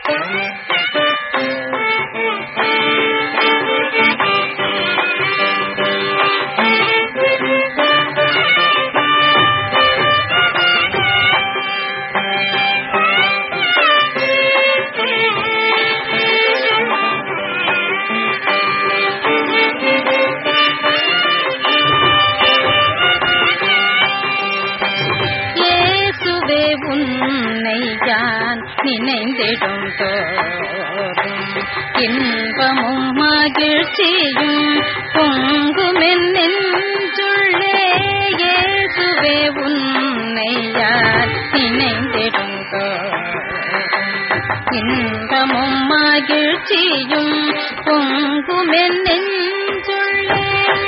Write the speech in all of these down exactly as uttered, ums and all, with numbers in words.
நினைந்திடும் தோறும் இன்பமும் மகிழ்ச்சியும் பொங்குமென் நெஞ்சுள்ளே இயேசுவே உன்னை யார் நினைந்திடும் தோறும் இன்பமும் மகிழ்ச்சியும் பொங்குமென் நெஞ்சுள்ளே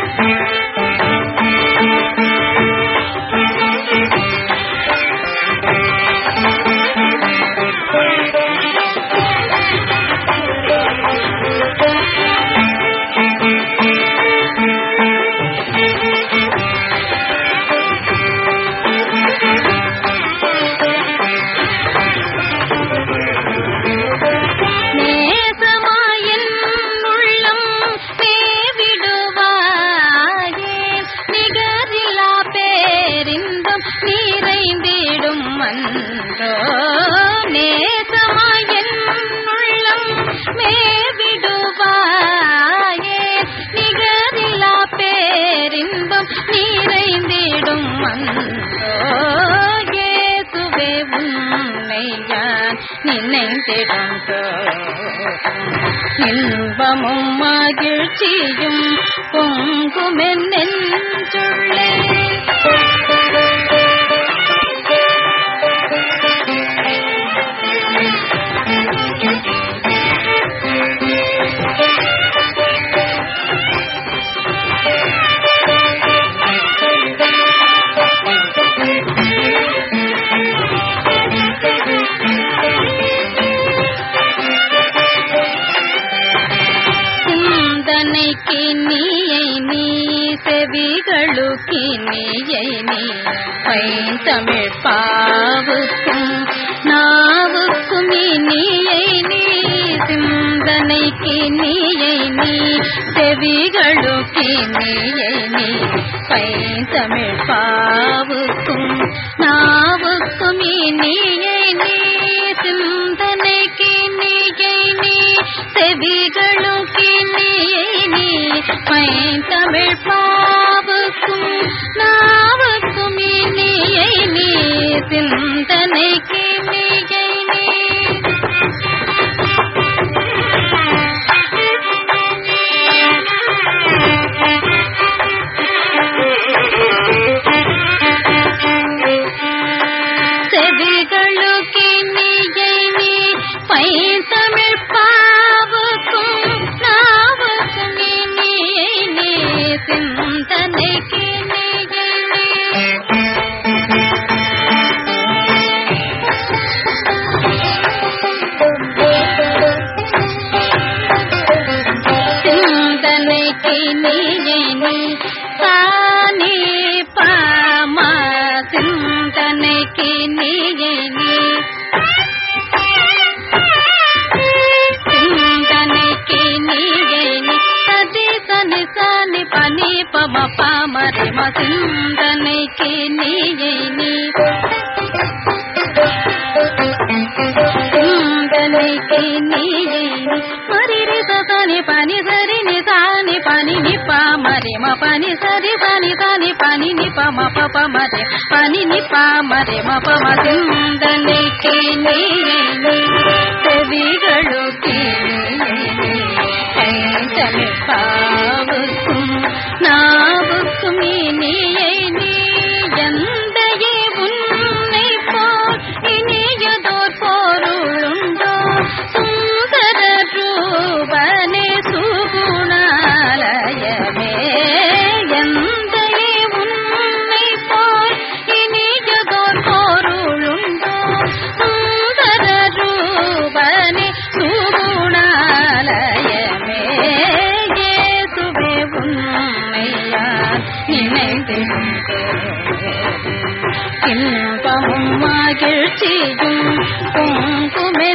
இன்பமும் மகிழ்ச்சியும் பொங்குமென் நெஞ்சுள்ளே செவிகளுக்கு நீயை நீ பைந்தமிழ் பாவுக்கும் நாவுக்கும் நீயை நீ சிந்தனைக்கு நீயை நீ செவிகளுக்கு நீயை நீ பைந்தமிழ் பாவுக்கும் நாவுக்கும் நீயை நீ சிந்தனைக்கு நீயை நீ செவிகளுக்கு நீயை நீ பைந்தமிழ் பாவுக்கும் நாவுக்கும் நீயை நீ சிந்தனைக்கு நீயை நீ செவிகளுக்கு நீயை நீ பைந்தமிழ் பாவுக்கும் நாவுக்கும் நீயை நீ சிந்தனைக்கு நீயை நீ சிந்தனைக்கு நீயை நீ சானி பாமா சிந்தனைக்கு நீயை நீ சிந்தனைக்கு நீயை நீ சதி சனி சனி பனி பம பாமரி ம சிந்தனைக்கு நீயை நீ சிந்தனைக்கு நீயை நீ மரிரி சனி பனி சரி நி சானி பனி நி பாமரி ம பனி சரி சனி சனி பனி நி பம ப பமரி பனி நி பாமரி ம பம சிந்தனைக்கு நீயை நீ செவிகளுக்கு பைந்தமிழ் பாவுக்கும் நாவுக்கும் நீயை நீ எந்தையே உன்னை போல் இனியதோர் பொருளுண்டோ சுந்தர ரூபனே சுகுணாலயமே எந்தையே உன்னை போல் இனியதோர் பொருளுண்டோ சுந்தர ரூபனே சுகுணாலயமே இயேசுவே உன்னையார் நினைந்திடும் இன்பமும் மகிழ்ச்சியும் பொங்குமே